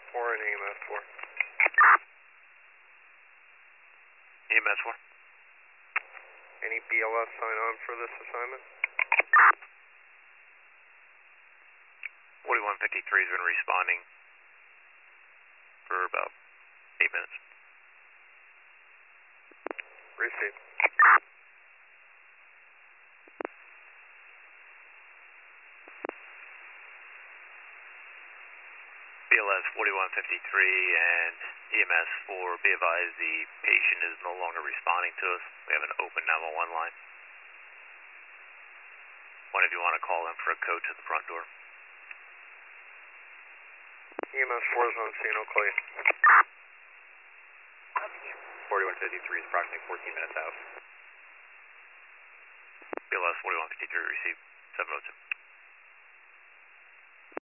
4 and EMS 4. EMS 4. Any BLS sign on for this assignment? 4153 has been responding for about 8 minutes. Receive. BLS 4153 and EMS 4, be advised the patient is no longer responding to us. We have an open 911 line. One of you want to call in for a code to the front door. EMS 4 is on scene, I'll call you. 4153 is approximately 14 minutes out. BLS 4153 received 702.